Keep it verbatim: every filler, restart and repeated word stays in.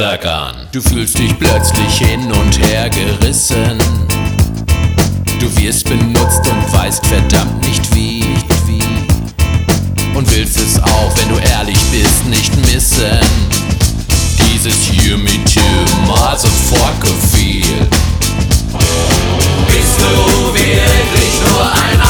sag an. Du fühlst dich plötzlich hin und her gerissen. Du wirst benutzt und weißt verdammt nicht wie. Und willst es auch, wenn du ehrlich bist, nicht missen. Dieses Hear Me Too mal sofort gefiel. Bist du wirklich nur ein